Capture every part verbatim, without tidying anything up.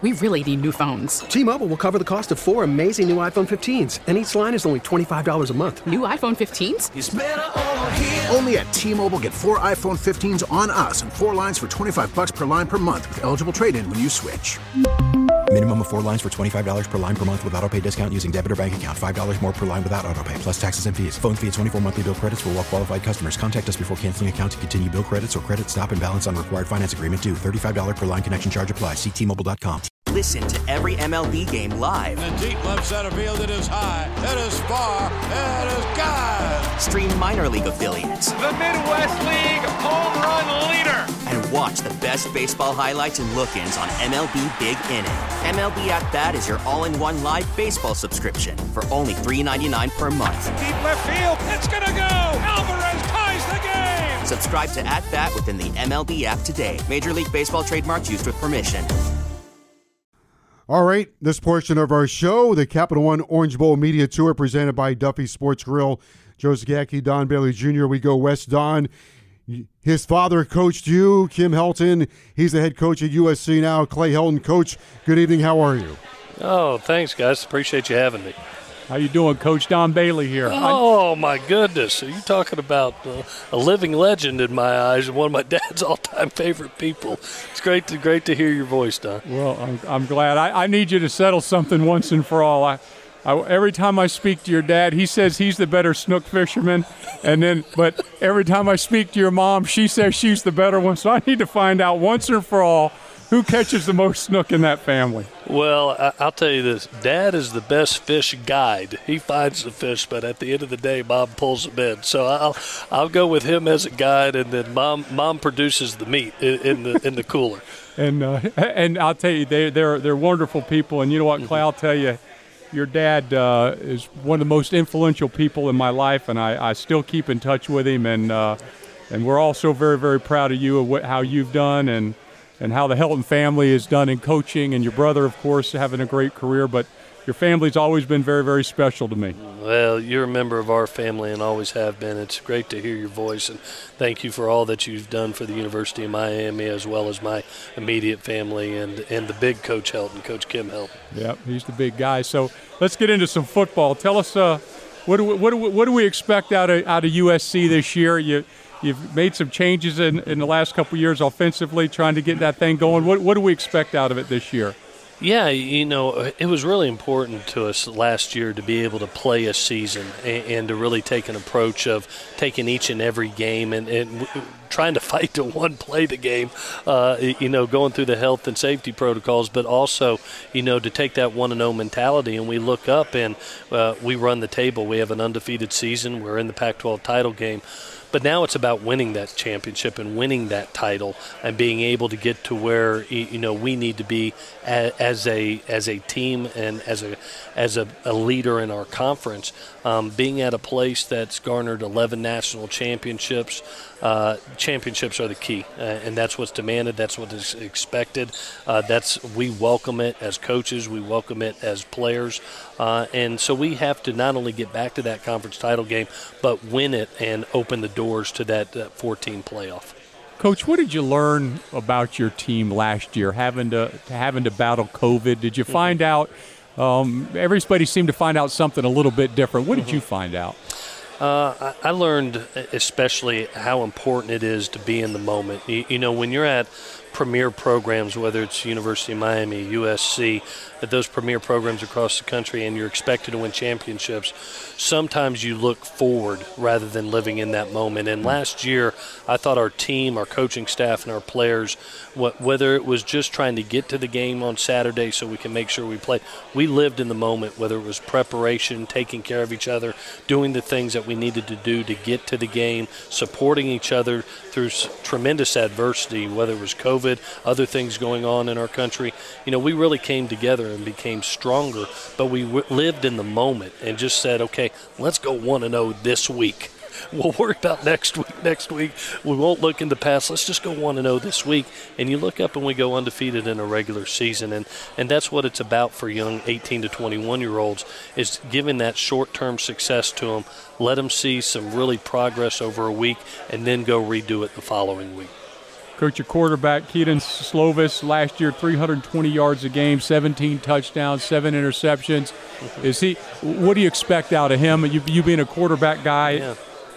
We really need new phones. T-Mobile will cover the cost of four amazing new iPhone fifteens, and each line is only twenty-five dollars a month. New iPhone fifteens? It's better over here. Only at T-Mobile, get four iPhone fifteens on us and four lines for twenty-five dollars per line per month with eligible trade-in when you switch. Minimum of four lines for twenty-five dollars per line per month with autopay discount using debit or bank account. five dollars more per line without autopay, plus taxes and fees. Phone fee at twenty-four monthly bill credits for well-qualified customers. Contact us before canceling account to continue bill credits or credit stop and balance on required finance agreement due. thirty-five dollars per line connection charge applies. See T Mobile dot com. Listen to every M L B game live. In the deep left center field, it is high, it is far, it is gone. Stream minor league affiliates. The Midwest League home run leader. And watch the best baseball highlights and look-ins on M L B Big Inning. M L B At Bat is your all-in-one live baseball subscription for only three dollars and ninety-nine cents per month. Deep left field, it's gonna go. Alvarez ties the game. Subscribe to At Bat within the M L B app today. Major League Baseball trademarks used with permission. All right, this portion of our show, the Capital One Orange Bowl Media Tour presented by Duffy Sports Grill. Joe Zagacki, Don Bailey Junior We go west. Don, his father coached you, Kim Helton. He's the head coach at U S C now. Clay Helton, Coach, good evening. How are you? Oh, thanks, guys. Appreciate you having me. How you doing, Coach? Don Bailey here. Oh, my goodness. Are you talking about uh, a living legend in my eyes and one of my dad's all-time favorite people? It's great to great to hear your voice, Don. Well, I'm, I'm glad. I, I need you to settle something once and for all. I, I, every time I speak to your dad, he says he's the better snook fisherman, and then, but every time I speak to your mom, she says she's the better one. So I need to find out once and for all who catches the most snook in that family. Well, I, I'll tell you this. Dad is the best fish guide. He finds the fish, but at the end of the day, Mom pulls them in. So I'll I'll go with him as a guide, and then Mom Mom produces the meat in, in the in the cooler. And uh, and I'll tell you, they they're they're wonderful people. And you know what, Clay? I'll tell you, your dad uh, is one of the most influential people in my life, and I, I still keep in touch with him. And uh, and we're all so very very proud of you and what, how you've done and. and how the Helton family has done in coaching, and your brother, of course, having a great career. But your family's always been very, very special to me. Well, you're a member of our family and always have been. It's great to hear your voice, and thank you for all that you've done for the University of Miami as well as my immediate family and, and the big Coach Helton, Coach Kim Helton. Yep, he's the big guy. So let's get into some football. Tell us, uh, what, do we, what, do we, what do we expect out of, out of U S C this year? You You've made some changes in, in the last couple of years offensively, trying to get that thing going. What, what do we expect out of it this year? Yeah, you know, it was really important to us last year to be able to play a season and, and to really take an approach of taking each and every game and, and trying to fight to one play the game, uh, you know, going through the health and safety protocols, but also, you know, to take that one and oh mentality. And we look up and uh, we run the table. We have an undefeated season. We're in the Pac twelve title game. But now it's about winning that championship and winning that title and being able to get to where, you know, we need to be as a as a team and as a as a, a leader in our conference. Um, being at a place that's garnered eleven national championships, uh, championships are the key, uh, and that's what's demanded. That's what is expected. Uh, that's we welcome it as coaches. We welcome it as players. Uh, and so we have to not only get back to that conference title game, but win it and open the doors to that uh, four-team playoff. Coach, what did you learn about your team last year, having to, to having to battle COVID? Did you find out? Um, everybody seemed to find out something a little bit different. What did mm-hmm. you find out? Uh, I learned especially how important it is to be in the moment. You, you know, when you're at premier programs, whether it's University of Miami, U S C, at those premier programs across the country, and you're expected to win championships, sometimes you look forward rather than living in that moment. And last year, I thought our team, our coaching staff, and our players, whether it was just trying to get to the game on Saturday so we can make sure we play, we lived in the moment, whether it was preparation, taking care of each other, doing the things that we needed to do to get to the game, supporting each other through tremendous adversity, whether it was COVID, other things going on in our country. You know, we really came together and became stronger, but we w- lived in the moment and just said, okay, let's go one and oh this week. We'll worry about next week. Next week, we won't look in the past. Let's just go one and oh this week. And you look up and we go undefeated in a regular season. And, and that's what it's about for young eighteen to twenty-one-year-olds, is giving that short-term success to them, let them see some really progress over a week, and then go redo it the following week. Coach, your quarterback, Kedon Slovis, last year three hundred twenty yards a game, seventeen touchdowns, seven interceptions. Is he? What do you expect out of him? You, you being a quarterback guy. Yeah.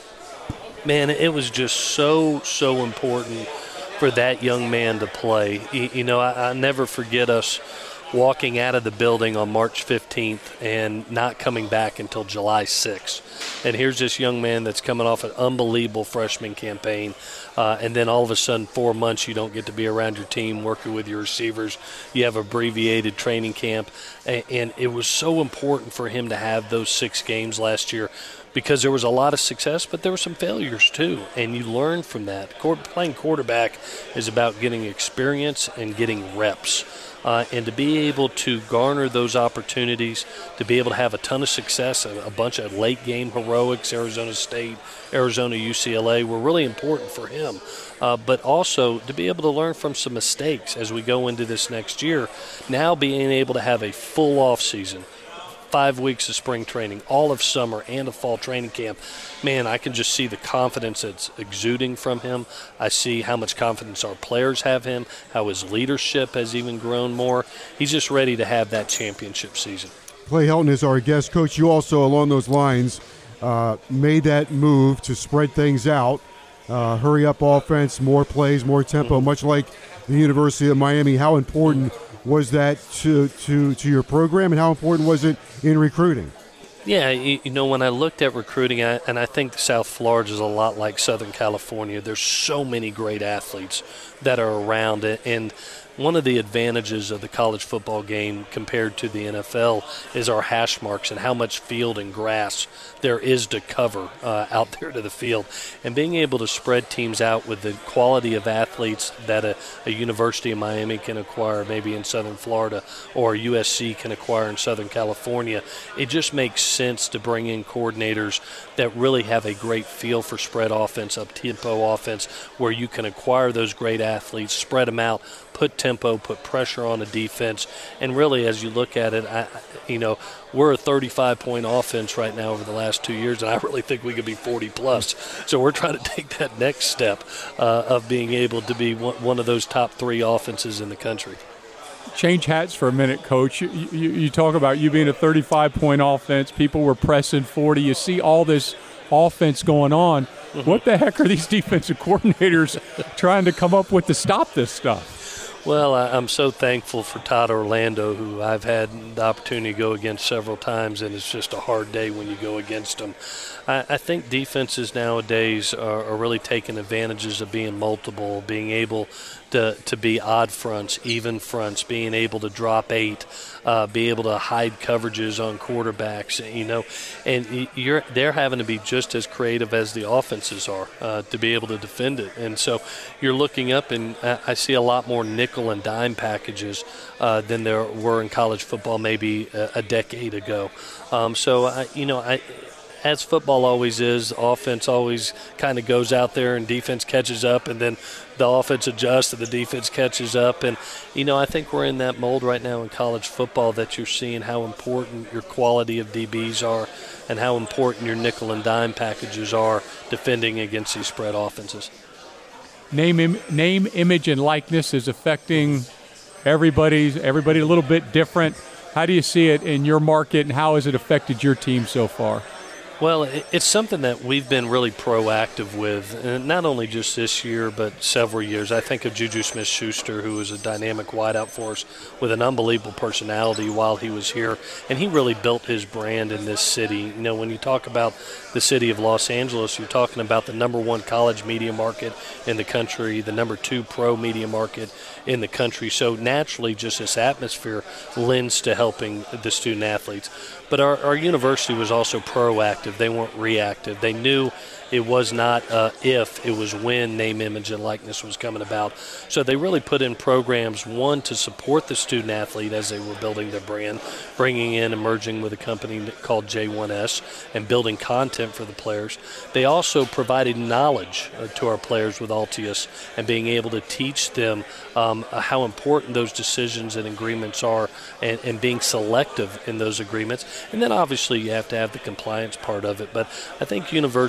Man, it was just so, so important for that young man to play. You, you know, I, I never forget us walking out of the building on March fifteenth and not coming back until July sixth. And here's this young man that's coming off an unbelievable freshman campaign. Uh, and then all of a sudden, four months, you don't get to be around your team, working with your receivers. You have abbreviated training camp. And, and it was so important for him to have those six games last year because there was a lot of success, but there were some failures too. And you learn from that. Playing quarterback is about getting experience and getting reps. Uh, and to be able to garner those opportunities, to be able to have a ton of success, a, a bunch of late-game heroics, Arizona State, Arizona, U C L A, were really important for him. Uh, but also to be able to learn from some mistakes as we go into this next year. Now being able to have a full off season, five weeks of spring training, all of summer, and a fall training camp. Man, I can just see the confidence that's exuding from him. I see how much confidence our players have him, how his leadership has even grown more. He's just ready to have that championship season. Clay Helton is our guest. Coach, you also, along those lines, uh, made that move to spread things out, uh, hurry up offense, more plays, more tempo, mm-hmm. much like the University of Miami. How important was that to, to, to your program, and how important was it in recruiting? Yeah, you, you know, when I looked at recruiting, I, and I think South Florida is a lot like Southern California, there's so many great athletes that are around it. And one of the advantages of the college football game compared to the N F L is our hash marks and how much field and grass there is to cover uh, out there to the field. And being able to spread teams out with the quality of athletes that a, a University of Miami can acquire maybe in Southern Florida or U S C can acquire in Southern California, it just makes sense to bring in coordinators that really have a great feel for spread offense, up-tempo offense, where you can acquire those great athletes, spread them out, put tempo, put pressure on a defense. And really, as you look at it, I, you know, we're a thirty-five point offense right now over the last two years, and I really think we could be forty plus. So we're trying to take that next step uh, of being able to be one, one of those top three offenses in the country. Change hats for a minute, Coach. You, you, you talk about you being a thirty-five point offense. People were pressing forty. You see all this offense going on. Mm-hmm. What the heck are these defensive coordinators trying to come up with to stop this stuff? Well, I'm so thankful for Todd Orlando, who I've had the opportunity to go against several times, and it's just a hard day when you go against him. I, I think defenses nowadays are, are really taking advantages of being multiple, being able to, to be odd fronts, even fronts, being able to drop eight, uh, be able to hide coverages on quarterbacks, you know, and you're they're having to be just as creative as the offenses are uh, to be able to defend it. And so you're looking up, and I see a lot more nickel and dime packages uh, than there were in college football maybe a, a decade ago. Um, so, I, you know, I. As football always is, offense always kind of goes out there and defense catches up, and then the offense adjusts and the defense catches up. And, you know, I think we're in that mold right now in college football that you're seeing how important your quality of D Bs are and how important your nickel and dime packages are defending against these spread offenses. Name, im- name image, and likeness is affecting everybody's, everybody a little bit different. How do you see it in your market, and how has it affected your team so far? Well, it's something that we've been really proactive with, and not only just this year, but several years. I think of Juju Smith-Schuster, who was a dynamic wideout for us with an unbelievable personality while he was here, and he really built his brand in this city. You know, when you talk about the city of Los Angeles, you're talking about the number one college media market in the country, the number two pro media market in the country. So naturally, just this atmosphere lends to helping the student athletes. But our, our university was also proactive. They weren't reactive. They knew it was not uh, if, it was when name, image, and likeness was coming about. So they really put in programs, one, to support the student athlete as they were building their brand, bringing in, emerging with a company called J one S, and building content for the players. They also provided knowledge uh, to our players with Altius and being able to teach them um, how important those decisions and agreements are, and, and being selective in those agreements. And then obviously you have to have the compliance part of it. But I think universities moving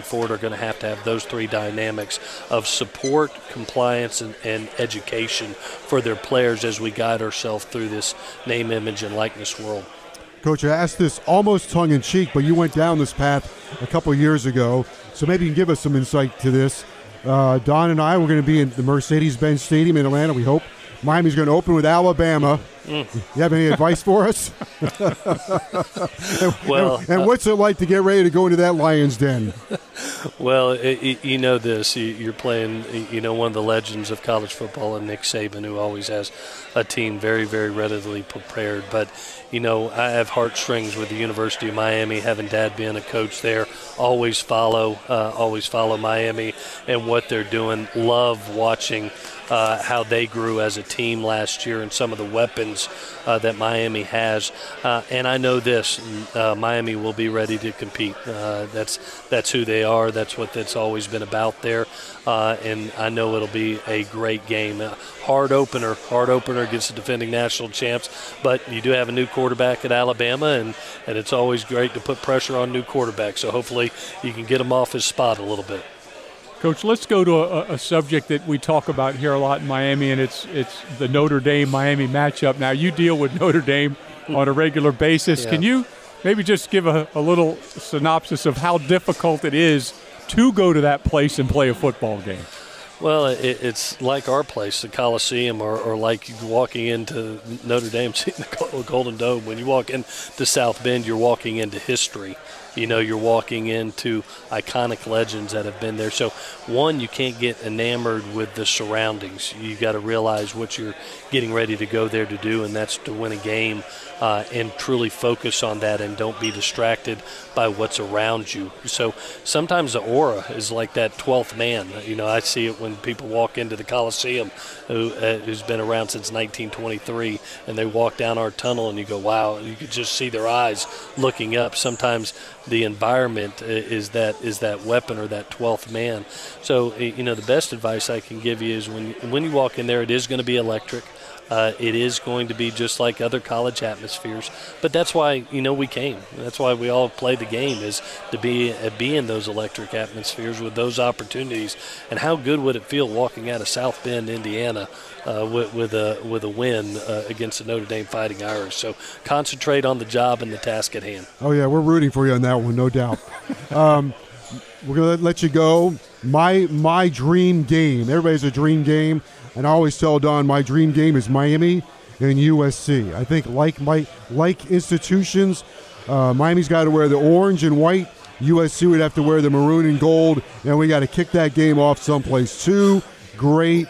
going forward are going to have to have those three dynamics of support, compliance, and, and education for their players as we guide ourselves through this name, image, and likeness world. Coach, I asked this almost tongue-in-cheek, but you went down this path a couple years ago, so maybe you can give us some insight to this. Uh, Don and I, we're going to be in the Mercedes-Benz Stadium in Atlanta, we hope. Miami's going to open with Alabama. Mm. You have any advice for us? and, well, and, and what's it like to get ready to go into that Lions den? Well, it, it, you know this. You're playing, you know, one of the legends of college football, and Nick Saban, who always has a team very, very readily prepared. But, you know, I have heartstrings with the University of Miami, having Dad being a coach there. Always follow, uh, always follow Miami and what they're doing. Love watching Uh, how they grew as a team last year and some of the weapons uh, that Miami has. Uh, and I know this, uh, Miami will be ready to compete. Uh, that's that's who they are. That's what that's always been about there. Uh, and I know it'll be a great game. Uh, hard opener, hard opener against the defending national champs. But you do have a new quarterback at Alabama, and, and it's always great to put pressure on new quarterbacks. So hopefully you can get him off his spot a little bit. Coach, let's go to a, a subject that we talk about here a lot in Miami, and it's it's the Notre Dame-Miami matchup. Now, you deal with Notre Dame on a regular basis. Yeah. Can you maybe just give a, a little synopsis of how difficult it is to go to that place and play a football game? Well, it, it's like our place, the Coliseum, or, or like walking into Notre Dame, seeing the Golden Dome. When you walk into South Bend, you're walking into history. You know, you're walking into iconic legends that have been there. So, one, you can't get enamored with the surroundings. You got to realize what you're getting ready to go there to do, and that's to win a game uh, and truly focus on that and don't be distracted by what's around you. So, sometimes the aura is like that twelfth man. You know, I see it when people walk into the Coliseum, who, uh, who's been around since nineteen twenty-three, and they walk down our tunnel, and you go, wow, and you could just see their eyes looking up. Sometimes the environment is that is that weapon or that twelfth man. So, you know, the best advice I can give you is when when you walk in there, it is going to be electric. Uh, it is going to be just like other college atmospheres. But that's why, you know, we came. That's why we all play the game, is to be, uh, be in those electric atmospheres with those opportunities. And how good would it feel walking out of South Bend, Indiana, uh, with, with, a, with a win uh, against the Notre Dame Fighting Irish? So concentrate on the job and the task at hand. Oh, yeah, we're rooting for you on that one, no doubt. um, we're going to let you go. My, my dream game. Everybody's a dream game. And I always tell Don my dream game is Miami and U S C. I think like my like institutions, uh, Miami's got to wear the orange and white. U S C would have to wear the maroon and gold. And we got to kick that game off someplace. Two great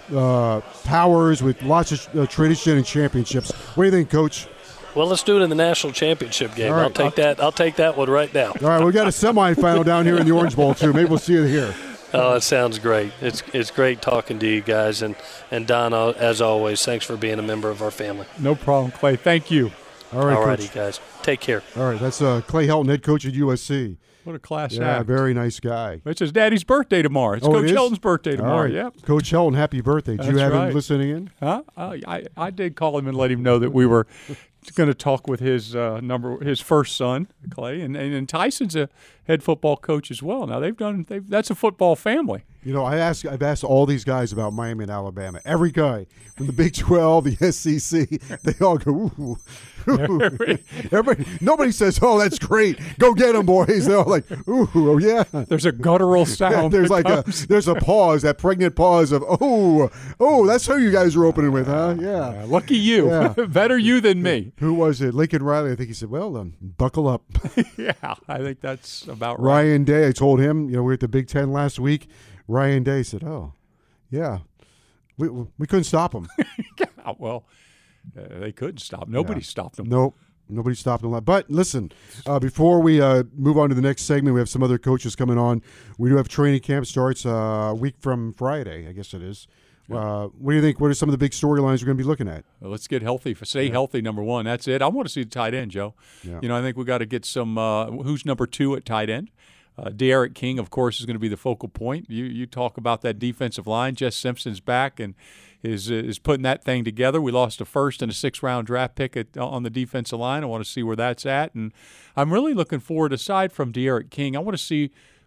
uh, powers with lots of uh, tradition and championships. What do you think, Coach? Well, let's do it in the national championship game. Right. I'll take I'll, that. I'll take that one right now. All right, we got a semifinal down here in the Orange Bowl too. Maybe we'll see you here. Oh, it sounds great. It's it's great talking to you guys. And, and Don, as always, thanks for being a member of our family. No problem, Clay. Thank you. All right, All righty, Coach. guys. Take care. All right, that's uh, Clay Helton, head coach at U S C. What a class yeah, act. very nice guy. It's his daddy's birthday tomorrow. It's oh, Coach it Helton's birthday tomorrow. All right. Yep. Coach Helton, happy birthday. Did That's you have right. him listening in? Huh? Uh, I, I did call him and let him know that we were going to talk with his uh, number, his first son, Clay, and, and, and Tyson's a head football coach as well. Now they've done. They've, that's a football family. You know, I ask, I've asked all these guys about Miami and Alabama. Every guy from the Big twelve, the S E C, they all go, ooh. ooh. Everybody, nobody says, oh, that's great. Go get them, boys. They're all like, ooh, oh, yeah. There's a guttural sound. Yeah, there's like comes. a there's a pause, that pregnant pause of, oh, oh, that's who you guys are opening with, huh? Yeah. yeah lucky you. Yeah. Better you than me. Who was it? Lincoln Riley. I think he said, well, um, buckle up. Yeah, I think that's about right. Ryan Day, I told him, you know, we were at the Big Ten last week. Ryan Day said, oh, yeah, we we couldn't stop him. yeah, well, uh, they couldn't stop. Nobody yeah. stopped them. Nope. Nobody stopped them. But listen, uh, before we uh, move on to the next segment, we have some other coaches coming on. We do have training camp starts uh, a week from Friday, I guess it is. Uh, what do you think? What are some of the big storylines we're going to be looking at? Well, let's get healthy. Stay yeah. healthy, number one. That's it. I want to see the tight end, Joe. Yeah. You know, I think we got to get some uh, – who's number two at tight end? Uh, D'Eriq King, of course, is going to be the focal point. You you talk about that defensive line. Jess Simpson's back and is is putting that thing together. We lost a first and a sixth-round draft pick at, on the defensive line. I want to see where that's at. And I'm really looking forward, aside from D'Eriq King, I want to see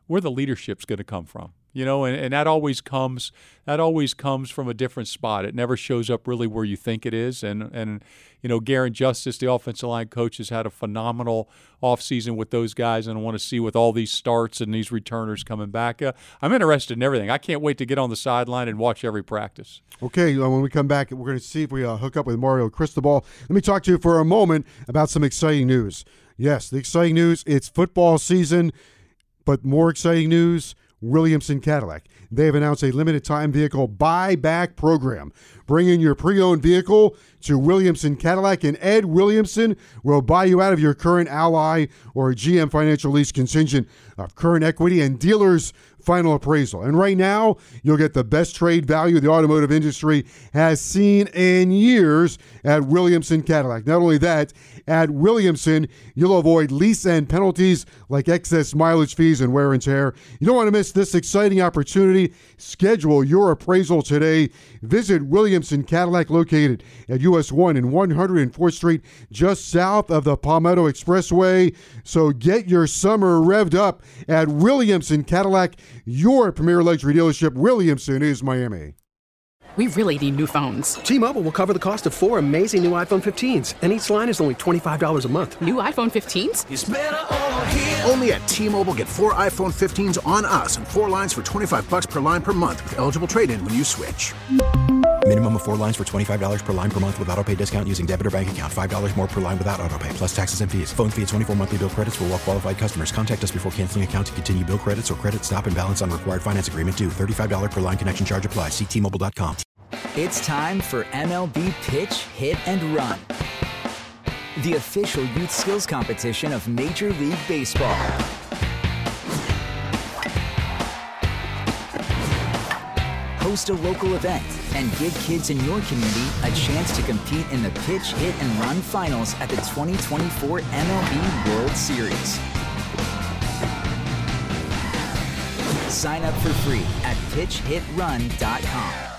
where the leadership's going to come from. You know, and, and that always comes that always comes from a different spot. It never shows up really where you think it is. And, and you know, Garen Justice, the offensive line coach, has had a phenomenal offseason with those guys, and I want to see with all these starts and these returners coming back. Uh, I'm interested in everything. I can't wait to get on the sideline and watch every practice. Okay, uh, when we come back, we're going to see if we uh, hook up with Mario Cristobal. Let me talk to you for a moment about some exciting news. Yes, the exciting news, it's football season, but more exciting news, Williamson Cadillac. They have announced a limited-time vehicle buyback program. Bring in your pre-owned vehicle to Williamson Cadillac, and Ed Williamson will buy you out of your current Ally or G M Financial Lease contingent of current equity and dealer's final appraisal. And right now, you'll get the best trade value the automotive industry has seen in years at Williamson Cadillac. Not only that, at Williamson, you'll avoid lease and penalties like excess mileage fees and wear and tear. You don't want to miss this exciting opportunity. Schedule your appraisal today. Visit Williamson Cadillac, located at U S one and one hundred fourth Street, just south of the Palmetto Expressway. So get your summer revved up at Williamson Cadillac, your premier luxury dealership. Williamson is Miami. We really need new phones. T-Mobile will cover the cost of four amazing new iPhone fifteens, and each line is only twenty-five dollars a month. New iPhone fifteens? It's better over here. Only at T-Mobile, get four iPhone fifteens on us and four lines for twenty-five bucks per line per month with eligible trade-in when you switch. Minimum of four lines for twenty-five dollars per line per month with auto pay discount using debit or bank account. five dollars more per line without auto pay, plus taxes and fees. Phone fee at twenty-four monthly bill credits for well-qualified customers. Contact us before canceling account to continue bill credits or credit stop and balance on required finance agreement due. thirty-five dollars per line connection charge applies. See T Mobile dot com. It's time for M L B Pitch, Hit, and Run, the official youth skills competition of Major League Baseball. Host a local event and give kids in your community a chance to compete in the Pitch, Hit, and Run finals at the twenty twenty-four M L B World Series. Sign up for free at pitch hit run dot com.